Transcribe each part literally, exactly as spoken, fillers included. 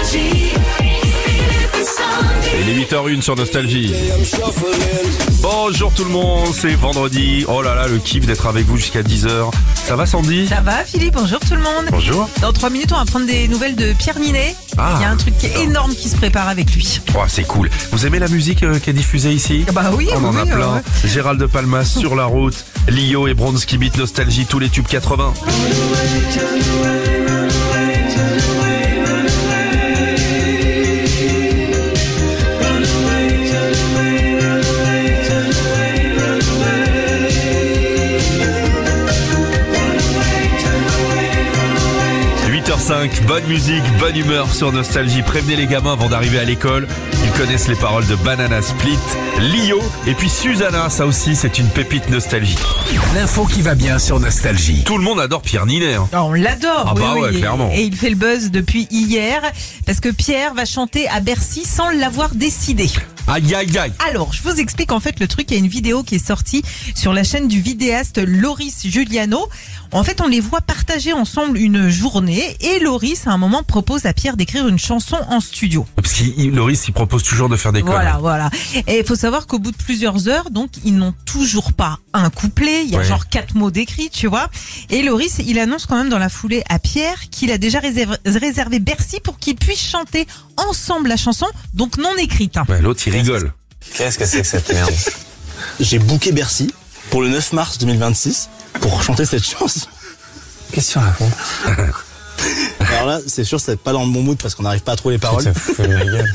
Il est huit heures une sur Nostalgie. Bonjour tout le monde, c'est vendredi. Oh là là, le kiff d'être avec vous jusqu'à dix heures. Ça va Sandy ? Ça va Philippe, bonjour tout le monde. Bonjour. Dans trois minutes, on va prendre des nouvelles de Pierre Ninet. Ah, Il y a un truc énorme qui se prépare avec lui. Oh, c'est cool. Vous aimez la musique euh, qui est diffusée ici ? Bah oui, On en oui, a plein. ouais. Gérald de Palmas sur la route. Lio et Bronski Beat Nostalgie, tous les tubes quatre-vingts. huit heures cinq, bonne musique, bonne humeur sur Nostalgie. Prévenez les gamins avant d'arriver à l'école. Ils connaissent les paroles de Banana Split, Lio et puis Susanna. Ça aussi, c'est une pépite Nostalgie. L'info qui va bien sur Nostalgie. Tout le monde adore Pierre Ninet. Hein. Ah, on l'adore. Ah oui, bah oui. ouais, Et- clairement. Et il fait le buzz depuis hier parce que Pierre va chanter à Bercy sans l'avoir décidé. Aïe aïe aïe. Alors, je vous explique en fait le truc. Il y a une vidéo qui est sortie sur la chaîne du vidéaste Loris Juliano. En fait, on les voit partager ensemble une journée et Loris, à un moment, propose à Pierre d'écrire une chanson en studio. Parce qu'il Loris, il propose toujours de faire des Voilà, conneries. voilà. Et il faut savoir qu'au bout de plusieurs heures, donc, ils n'ont toujours pas un couplet. Il y a Ouais. genre quatre mots d'écrits, tu vois. Et Loris, il annonce quand même dans la foulée à Pierre qu'il a déjà réservé, réservé Bercy pour qu'ils puissent chanter ensemble la chanson, donc non écrite. Ouais, l'autre, il rigole. Qu'est-ce que c'est que cette merde? J'ai booké Bercy pour le neuf mars deux mille vingt-six pour chanter cette chanson. Qu'est-ce que tu racontes? Alors là, c'est sûr, c'est pas dans le bon mood parce qu'on n'arrive pas à trouver les paroles. Tu te fous de ma gueule.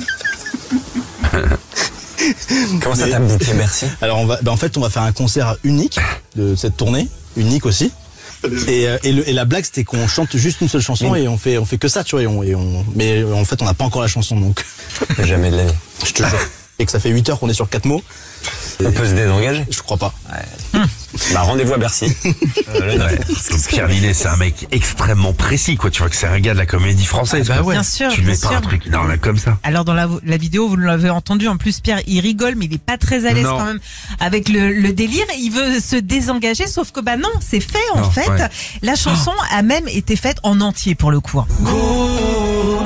Comment ça Mais- t'a bouqué Bercy? Alors on va, ben en fait, on va faire un concert unique de cette tournée, unique aussi. Et, euh, et, le, et la blague, c'était qu'on chante juste une seule chanson et on fait, on fait que ça, tu vois. Et on, et on, mais en fait, on n'a pas encore la chanson, donc Jamais de l'année. je te jure. Et que ça fait huit heures qu'on est sur quatre mots. On peut se désengager. Je crois pas. Bah rendez-vous à Bercy. Euh, le neuf. Parce que Pierre Ninet, c'est un mec extrêmement précis, quoi. Tu vois que c'est un gars de la comédie française. bah quoi. ouais. Bien sûr, Tu ne mets bien pas un sûr. truc non, mais comme ça. Alors dans la, la vidéo, vous l'avez entendu, en plus Pierre, il rigole, mais il est pas très à l'aise Non. quand même avec le, le délire. Il veut se désengager, sauf que bah non, c'est fait en Non, fait. ouais. La chanson a même été faite en entier pour le coup. hein. Go,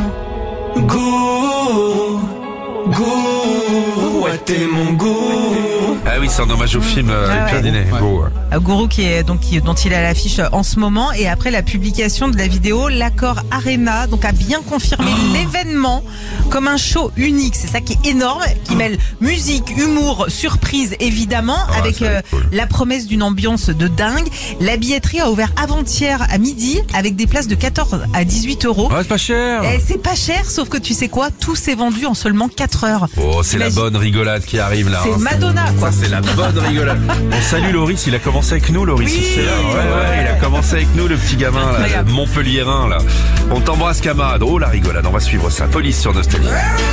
go, go, ouais t'es mon go. Ah oui, c'est un hommage au film euh, Ah avec ouais. Pierre Ninet. Go, ouais. Euh, Gourou qui est donc qui, dont il est à l'affiche en ce moment, et après la publication de la vidéo, l'accord Arena donc a bien confirmé l'événement comme un show unique. C'est ça qui est énorme, qui mêle musique, humour, surprise évidemment, Ah, avec ça va euh, être cool. la promesse d'une ambiance de dingue. La billetterie a ouvert avant-hier à midi avec des places de quatorze à dix-huit euros. Ouais, c'est pas cher. Et c'est pas cher, sauf que tu sais quoi, tout s'est vendu en seulement quatre heures. Oh, c'est la Imagine- bonne rigolade qui arrive là. C'est hein. Madonna, quoi. Ça, c'est la bonne rigolade. On salue Loris, il a commencé avec nous, Loris. Oui, c'est ça. Ouais, ouais. ouais, il a commencé avec nous, le petit gamin, là, Incroyable. le Montpelliérain, là. On t'embrasse, camarade. Oh, la rigolade, on va suivre ça. Police sur Nostalgie.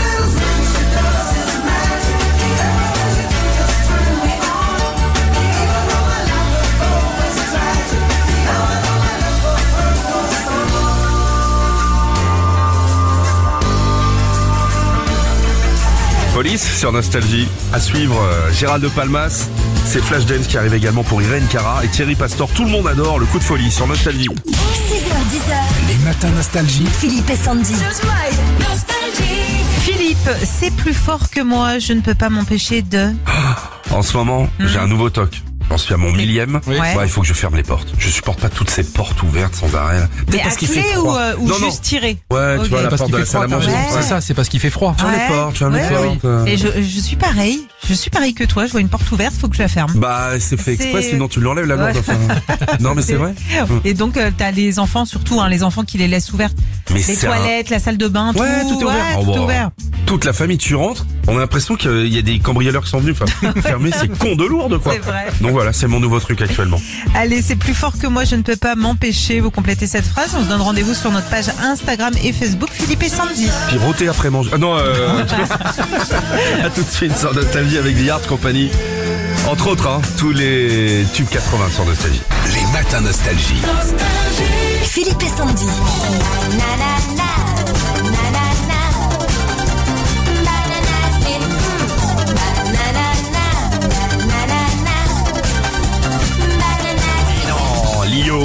Police sur Nostalgie. À suivre, euh, Gérald de Palmas. C'est Flashdance qui arrive également pour Irène Cara et Thierry Pastor. Tout le monde adore le coup de folie sur Nostalgie. six heures, dix heures, Les matins Nostalgie. Philippe et Sandy. Philippe, c'est plus fort que moi, je ne peux pas m'empêcher de... En ce moment, j'ai un nouveau toc. J'en suis à mon millième. Ouais. Ouais, il faut que je ferme les portes. Je supporte pas toutes ces portes ouvertes sans arrêt. là. Mais parce à qu'il clé fait ou, froid. euh, ou Non, non. juste tirer? Ouais, Ok. tu vois la Parce porte qu'il de fait la salle à froid, manger. Ouais. c'est ça, c'est parce qu'il fait froid. Ferme les Ouais. portes, ferme les Ouais, portes. euh. Et je, je suis pareil, je suis pareil que toi, je vois une porte ouverte, faut que je la ferme. Bah, c'est fait exprès, C'est- sinon tu l'enlèves la lourde. Ouais. Enfin. Non, mais c'est vrai. Et donc euh, t'as les enfants, surtout hein, les enfants qui les laissent ouvertes. Mais Les c'est un- toilettes, la salle de bain, Ouais, tout est ouvert. ouais, Oh, tout est bah, ouvert. Toute la famille, tu rentres, on a l'impression qu'il y a des cambrioleurs qui sont venus. Enfin, fermer, c'est con de lourde, quoi. C'est vrai. Donc voilà, c'est mon nouveau truc actuellement. Allez, c'est plus fort que moi, je ne peux pas m'empêcher. Vous complétez cette phrase, on se donne rendez-vous sur notre page Instagram et Facebook, Philippe et Sandy. Puis rôter après manger. Ah non, euh... à tout de suite sur Nostalgie avec The Yard Company. Entre autres, hein, tous les tubes quatre-vingts sur Nostalgie. Les matins Nostalgie. Philippe et Sandy. Na, na, na. Na, na, na. Banana spin. Mm. Banana, na. Na, na, na. Banana spin. Oh, Lio,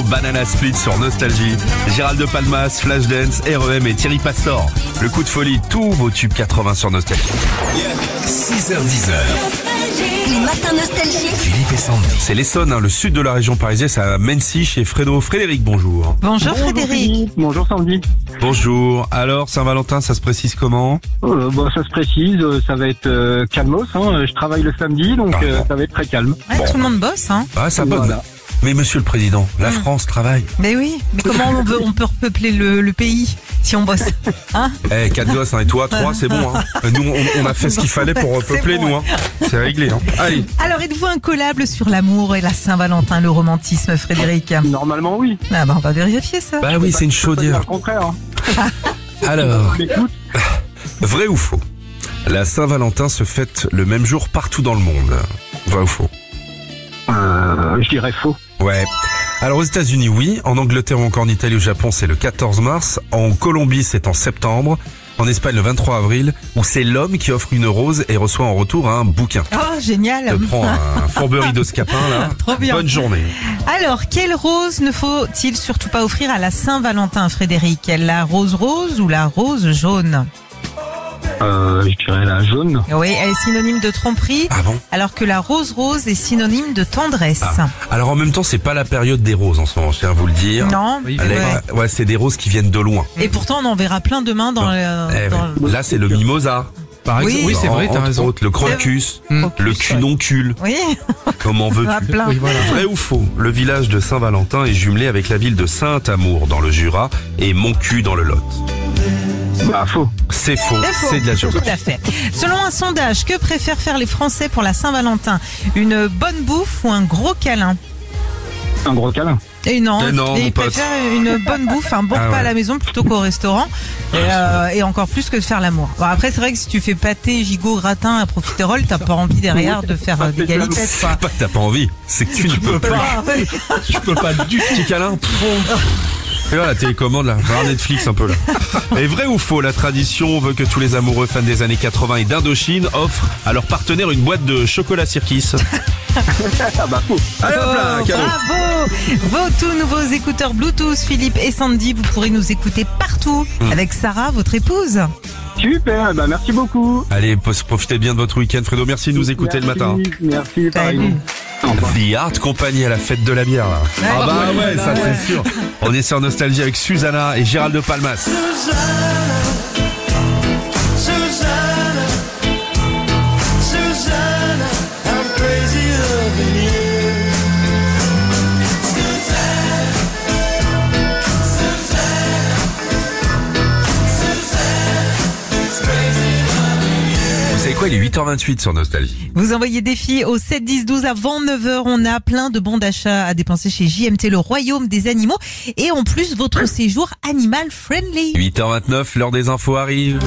Banana Split sur Nostalgie. Gérald de Palmas, Flashdance, R E M et Thierry Pastor. Le coup de folie, tous vos tubes quatre-vingts sur Nostalgie. six heures dix. Les matins nostalgiques. Philippe et Sandy. C'est l'Essonne, hein, le sud de la région parisienne, c'est à Mency chez Fredo. Frédéric, bonjour. Bonjour Frédéric. Philippe. Bonjour Sandy. Bonjour. Alors, Saint-Valentin, ça se précise comment? Euh, bon, ça se précise, euh, ça va être euh, calmos. Hein. Je travaille le samedi, donc Ah, euh, bon. ça va être très calme. Ouais, Tout le monde bosse, hein. Ah, ça bonne. Voilà. Mais monsieur le président, la France travaille. Mais oui, mais comment on, veut, on peut repeupler le, le pays si on bosse, hein? Eh, quatre gosses, hein, et toi, trois, c'est bon, hein. Nous, on, on a fait ce qu'il fallait pour C'est repeupler, bon. nous, hein. C'est réglé, hein. Allez. Alors, êtes-vous incollable sur l'amour et la Saint-Valentin, le romantisme, Frédéric? Normalement, oui. Ah bah, on va vérifier ça. Bah oui, c'est une Pas dire chaudière. le contraire. Hein. Alors, Écoute, vrai ou faux? La Saint-Valentin se fête le même jour partout dans le monde. Vrai ou faux? euh, je dirais faux. Ouais. Alors aux États-Unis, oui. En Angleterre ou encore en Italie ou au Japon, c'est le quatorze mars. En Colombie, c'est en septembre. En Espagne, le vingt-trois avril, où c'est l'homme qui offre une rose et reçoit en retour un bouquin. Oh, génial. Te prends un fourberie de scapin, là. Trop bien. Bonne journée. Alors, quelle rose ne faut-il surtout pas offrir à la Saint-Valentin, Frédéric? La rose rose ou la rose jaune? Euh, je dirais la jaune. Oui, elle est synonyme de tromperie, Ah bon? alors que la rose rose est synonyme de tendresse. Ah. Alors en même temps, c'est pas la période des roses en ce moment, je tiens à vous le dire. Non, Les- ouais. ouais, c'est des roses qui viennent de loin. Et pourtant, on en verra plein demain dans, le, Eh dans ouais. Là, c'est le mimosa. Par Oui. exemple, oui, c'est En- vrai, t'as entre raison. autres, le crocus, le... le cunoncule. Oui, Comment on a veux-tu? plein. Oui, voilà. Vrai ou faux? Le village de Saint-Valentin est jumelé avec la ville de Saint-Amour dans le Jura et Montcuq dans le Lot. Bah, faux. C'est faux, C'est faux. c'est de la Tout géographie. à fait. Selon un sondage, que préfèrent faire les Français pour la Saint-Valentin? Une bonne bouffe ou un gros câlin? Un gros câlin. Et non, Et non, Et mon ils pote. préfèrent une bonne bouffe, un bon Ah repas ouais. à la maison plutôt qu'au restaurant. Et, euh, et encore plus que de faire l'amour. Bon, après, c'est vrai que si tu fais pâté, gigot, gratin à profiterole, t'as pas envie derrière de faire euh, des galipettes, quoi. C'est pas que t'as pas envie, c'est que tu ne peux pas. Ah, ouais. Tu peux pas du tout. Petit câlin. Et voilà, la télécommande là, voir Netflix un peu là. Et vrai ou faux, la tradition veut que tous les amoureux fans des années quatre-vingts et d'Indochine offrent à leur partenaire une boîte de chocolat Sirkis. Ah bah, faux. Allez hop là, Oh, cadeau. bravo! Vos tous nouveaux écouteurs Bluetooth, Philippe et Sandy, vous pourrez nous écouter partout Hmm. avec Sarah, votre épouse. Super, bah merci beaucoup. Allez, profitez bien de votre week-end, Fredo. Merci de nous écouter Merci, le matin. Merci, pareil. Salut. Au revoir. The Art Company à la fête de la bière là. Ah bah ouais, ça c'est sûr. On est sur Nostalgie avec Susanna et Gérald de Palmas. Vous savez quoi, il est huit heures vingt-huit sur Nostalgie. Vous envoyez des filles au sept dix douze avant neuf heures. On a plein de bons d'achat à dépenser chez J M T, le royaume des animaux. Et en plus, votre séjour animal friendly. huit heures vingt-neuf, l'heure des infos arrive.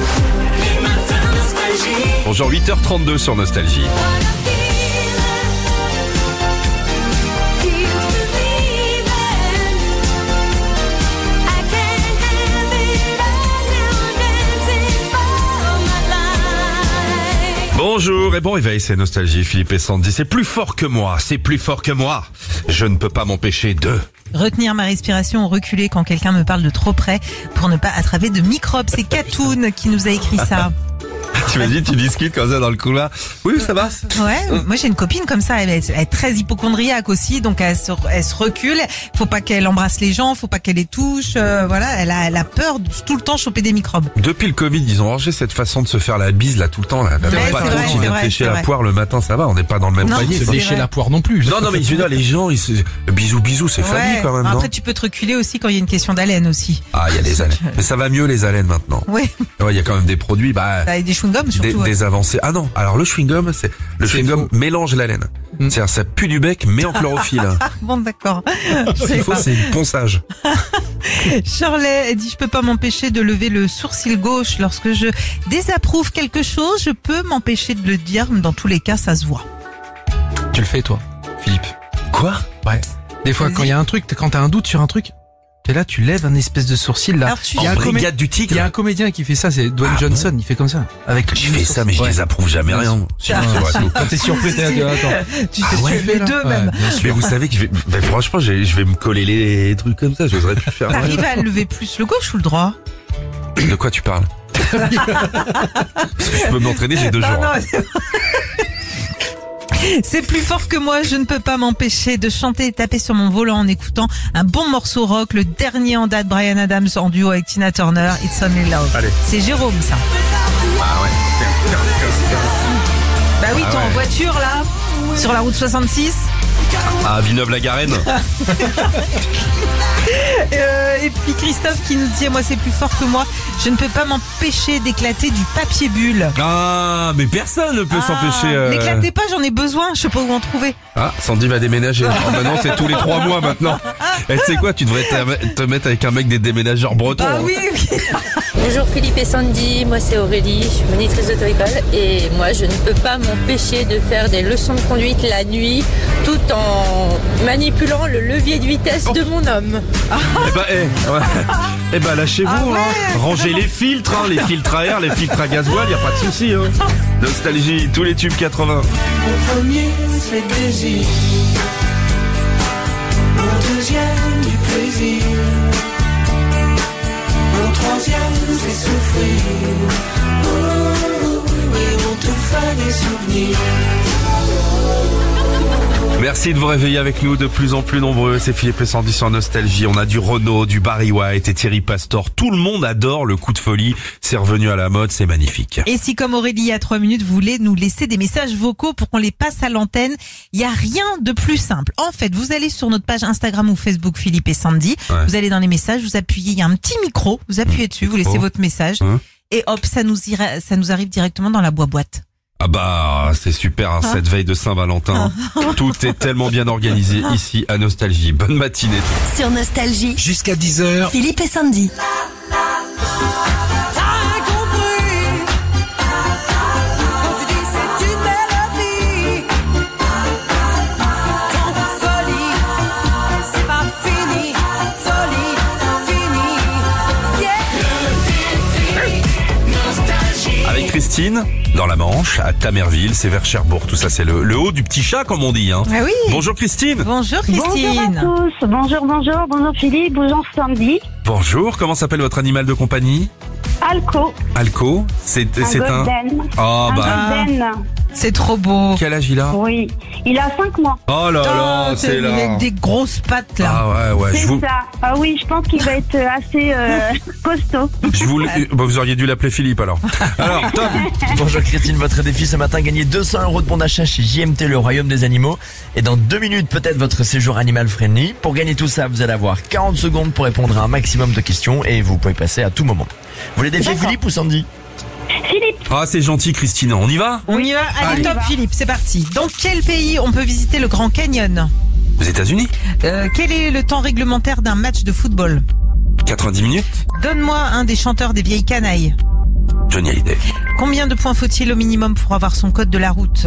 Bonjour, huit heures trente-deux sur Nostalgie. Bonjour et bon réveil, c'est Nostalgie, Philippe et Sandy. C'est plus fort que moi, c'est plus fort que moi. Je ne peux pas m'empêcher de... Retenir ma respiration ou reculer quand quelqu'un me parle de trop près pour ne pas attraper de microbes. C'est Katoun qui nous a écrit ça. Tu m'as dit, tu discutes comme ça dans le couloir. Oui, ça va. Ouais, moi j'ai une copine comme ça, elle est, elle est très hypochondriaque aussi, donc elle se, elle se recule. Faut pas qu'elle embrasse les gens, faut pas qu'elle les touche. euh, voilà, elle a, elle a peur de tout le temps choper des microbes. Depuis le Covid, ils ont rangé cette façon de se faire la bise là tout le temps. Là. Même Ouais, pas c'est trop vrai, qui c'est vient vrai, te lécher c'est la vrai. poire le matin, ça va, on n'est pas dans le même Non, panier. c'est Se vrai. lécher la poire non plus. Non, non, mais je veux dire, les gens, ils se... bisous, bisous, c'est famille quand même, non? Après tu peux te reculer aussi quand il y a une question d'haleine aussi. Ah, il y a les haleines. Mais ça va mieux les haleines maintenant. Ouais, Ouais, il y a quand même des produits, bah, avec des chewing-gums surtout. des, ouais. des avancées. Ah non, alors le chewing-gum, c'est le C'est chewing-gum faux. mélange l'haleine. Hmm. C'est-à-dire ça pue du bec, mais en chlorophylle. Ah bon d'accord. Je Ce sais qu'il faut, pas. c'est le ponçage. Shirley elle dit je peux pas m'empêcher de lever le sourcil gauche lorsque je désapprouve quelque chose. Je peux m'empêcher de le dire, mais dans tous les cas ça se voit. Tu le fais, toi, Philippe. Quoi? Ouais. Des fois, Vas-y. quand il y a un truc, quand t'as un doute sur un truc, Et là, tu lèves un espèce de sourcil là. Alors, tu- Il y a En un comé- brigade du Il tigre. y a un comédien qui fait ça, c'est Dwayne Ah, Johnson, il fait comme ça. Avec Je fais ça, mais je Ouais. les approuve jamais rien. Si, Ah. c'est vrai, tout. Quand t'es surpris, t'es là, attends. Tu Ah sais, ouais, tu fais les là. deux Ouais, même. bien sûr. Mais vous savez que je vais, ben, franchement, je je vais me coller les trucs comme ça. J'oserais plus faire. T'arrives à lever plus le gauche ou le droit? De quoi tu parles? Parce que je peux m'entraîner, j'ai deux Non, jours. non, c'est- C'est plus fort que moi, je ne peux pas m'empêcher de chanter et taper sur mon volant en écoutant un bon morceau rock, le dernier en date, Bryan Adams en duo avec Tina Turner, It's Only Love. Allez. C'est Jérôme ça. Ah ouais. Bah oui, Ah t'es en ouais. voiture là, sur la route soixante-six. À Villeneuve-la-Garenne. Euh, et puis Christophe qui nous dit, moi c'est plus fort que moi, je ne peux pas m'empêcher d'éclater du papier bulle. Ah, mais personne ne peut Ah, s'empêcher. euh, N'éclatez pas, j'en ai besoin, je sais pas où en trouver. Ah, Sandy va déménager. Oh, maintenant, c'est tous les trois mois maintenant. Et tu sais quoi, tu devrais te, te mettre avec un mec des déménageurs bretons. Ah hein. oui, oui. Bonjour Philippe et Sandy, moi c'est Aurélie, je suis monitrice d'auto-école et moi je ne peux pas m'empêcher de faire des leçons de conduite la nuit tout en manipulant le levier de vitesse de mon homme. Eh ben, eh, ouais. Eh ben, lâchez-vous, Ah ouais. hein. Rangez les filtres, hein, les filtres à air, les filtres à gasoil, y a pas de souci, hein. Nostalgie, tous les tubes quatre-vingts. Mon premier, c'est désir. Mon deuxième, du plaisir. Mon troisième, c'est souffrir. Oh, et on te fait des souvenirs. Merci de vous réveiller avec nous, de plus en plus nombreux. C'est Philippe et Sandy sur Nostalgie. On a du Renaud, du Barry White et Thierry Pastor. Tout le monde adore le coup de folie. C'est revenu à la mode, c'est magnifique. Et si, comme Aurélie, il y a trois minutes, vous voulez nous laisser des messages vocaux pour qu'on les passe à l'antenne, il n'y a rien de plus simple. En fait, vous allez sur notre page Instagram ou Facebook Philippe et Sandy, Ouais. vous allez dans les messages, vous appuyez, il y a un petit micro, vous appuyez dessus, vous laissez Oh. votre message, Hein et hop, ça nous ira, ça nous arrive directement dans la boîte. Ah bah, c'est super, hein, cette veille de Saint-Valentin. Tout est tellement bien organisé ici à Nostalgie. Bonne matinée. Sur Nostalgie, Jusqu'à dix heures. Philippe et Sandy. Avec Christine, dans la Manche, à Tamerville, c'est vers Cherbourg. Tout ça, c'est le, le haut du petit chat, comme on dit. Hein. Ah oui. Bonjour Christine. Bonjour Christine. Bonjour à tous, bonjour, bonjour, bonjour Philippe, bonjour Sandy. Bonjour, comment s'appelle votre animal de compagnie? Alco, Alco, c'est un c'est un... golden. Oh un bah, golden, C'est trop beau. quel âge il a? oui. Il a cinq mois, Oh là là, Oh, c'est là. avec des grosses pattes là. Ah ouais, ouais, je c'est vous... ça. Ah oui, je pense qu'il va être assez euh, costaud. Je vous... Bah, vous auriez dû l'appeler Philippe alors. Alors, Tom. Bonjour Christine, votre défi ce matin, gagner deux cents euros de bon d'achat chez J M T, le royaume des animaux. Et dans deux minutes, peut-être votre séjour animal friendly. Pour gagner tout ça, vous allez avoir quarante secondes pour répondre à un maximum de questions et vous pouvez passer à tout moment. Vous voulez défier D'accord. Philippe ou Sandy? Philippe, Ah, c'est gentil Christine, on y va? On y va. Allez, Allez. top Philippe, c'est parti. Dans quel pays on peut visiter le Grand Canyon? Aux États-Unis? Euh, quel est le temps réglementaire d'un match de football? quatre-vingt-dix minutes? Donne-moi un des chanteurs des Vieilles Canailles. Johnny Hallyday. Combien de points faut-il au minimum pour avoir son code de la route?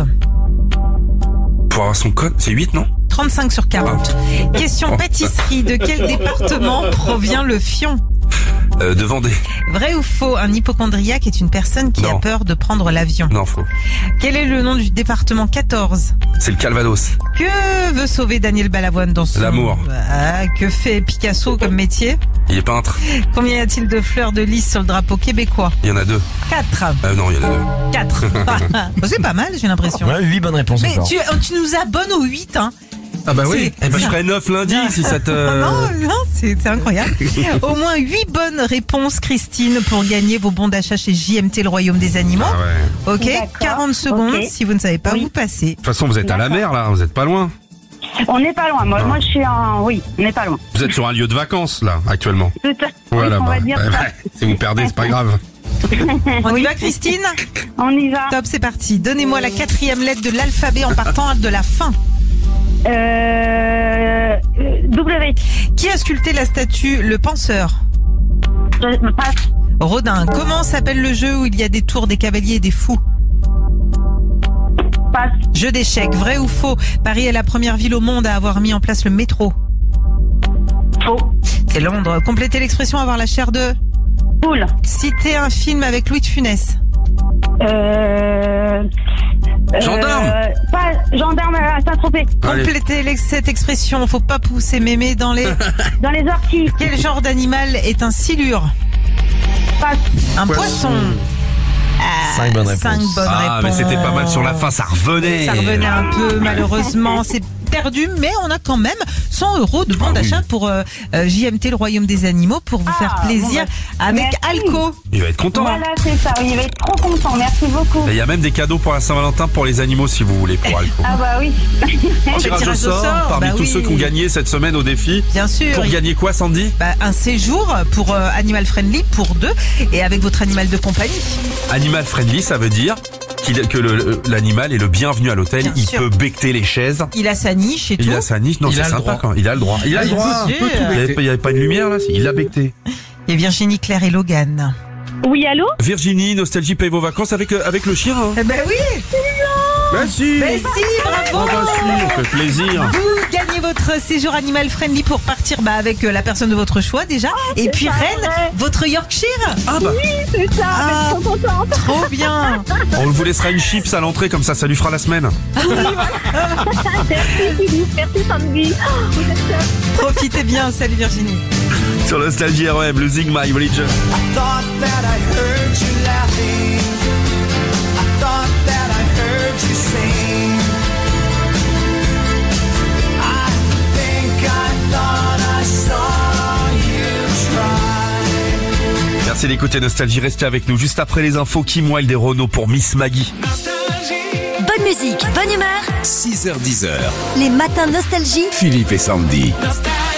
Pour avoir son code, c'est huit, non? trente-cinq sur quarante. Question pâtisserie. De quel département provient le fion? Euh, de Vendée. Vrai ou faux, un hypocondriaque est une personne qui Non. a peur de prendre l'avion? Non, faux. Quel est le nom du département quatorze? C'est le Calvados. Que veut sauver Daniel Balavoine dans son... L'amour. Ah, que fait Picasso comme métier? Il est peintre. Combien y a-t-il de fleurs de lys sur le drapeau québécois? Il y en a deux. Quatre. Euh, non, il y en a deux. Quatre. Bah, c'est pas mal, j'ai l'impression. Ouais, huit bonnes réponses Mais encore. tu, tu nous abonnes aux huit, hein. Ah bah oui. Eh ben, je ferai neuf lundi si ça te... Non, non, c'est c'est incroyable. Au moins huit bonnes réponses, Christine, pour gagner vos bons d'achat chez J M T, le royaume des animaux. Ah ouais. Ok, D'accord. quarante secondes. Ok. Si vous ne savez pas, Oui. vous passez. De toute façon, vous êtes à la mer là, vous êtes pas loin. on n'est pas loin. Moi, moi, je suis en... Oui, on n'est pas loin. Vous êtes sur un lieu de vacances là, actuellement. Tout à... Voilà, oui, on bah, va dire ouais, ça. ouais. Si vous perdez, c'est pas grave. On y va, Christine? On y va. Top, c'est parti. Donnez-moi la quatrième lettre de l'alphabet en partant de la fin. Euh... W. Qui a sculpté la statue Le Penseur? Je passe. Rodin. Comment s'appelle le jeu où il y a des tours, des cavaliers et des fous? Passe. Jeu d'échecs. Vrai ou faux? Paris est la première ville au monde à avoir mis en place le métro. Faux. C'était Londres. Complétez l'expression avoir la chair de. Poule. Citez un film avec Louis de Funès. Euh... Gendarme. euh, Pas gendarme à Saint-Tropez. Complétez l'ex- cette expression. Faut pas pousser mémé dans les. Dans les orties. Quel genre d'animal est un silure? Passe. Un poisson. Ah, Cinq bonnes réponses. Cinq bonnes Ah, mais réponses. c'était pas mal sur la fin, ça revenait. Ça revenait un peu, malheureusement. C'est perdu, mais on a quand même cent euros de bon Ah oui. d'achat pour euh, euh, J M T, le Royaume des Animaux, pour vous Ah, faire bon, plaisir bah, avec merci. Alco. Il va être content. Voilà, c'est ça. Il va être trop content. Merci beaucoup. Il y a même des cadeaux pour la Saint-Valentin pour les animaux si vous voulez pour Alco. Ah bah oui. Tirage au sort parmi bah tous oui. ceux qui ont gagné cette semaine au défi. Bien sûr. Pour il- gagner quoi, Sandy? bah, un séjour pour euh, Animal Friendly pour deux et avec votre animal de compagnie. Animal friendly, ça veut dire qu'il- que le- le- l'animal est le bienvenu à l'hôtel. Bien Il sûr. peut becquer les chaises. Il a sa niche et Il tout. a sa niche. Non, Il c'est a le sympa droit. quand même. Il a le droit. Il a le Bien droit. sûr. Il n'y avait, pas- il y avait pas de lumière là. Il l'a becté. Et Virginie, Claire et Logan. Oui, allô? Virginie, Nostalgie paye vos vacances avec, euh, avec le chien. Hein. Eh ben oui. Bah si. Ben si, bravo. Ah bah si, on fait plaisir. Vous gagnez votre séjour Animal Friendly pour partir bah, avec euh, la personne de votre choix déjà. et puis ça, Rennes, ouais. votre Yorkshire. Ah bah, C'est ça. Ah. Je suis trop contente. Trop bien. on vous laissera une chips à l'entrée comme ça, ça lui fera la semaine. Merci, Philippe. Merci, Sandy. Oh, vous êtes top. Profitez bien. Salut Virginie. Sur Nostalgie R E M, le Zig My Religion. Merci d'écouter Nostalgie, restez avec nous juste après les infos. Kim Wilde et Renaud pour Miss Maggie. Bonne musique, bonne humeur. six heures dix heures. Les matins nostalgie. Philippe et Sandy. Nostalgie.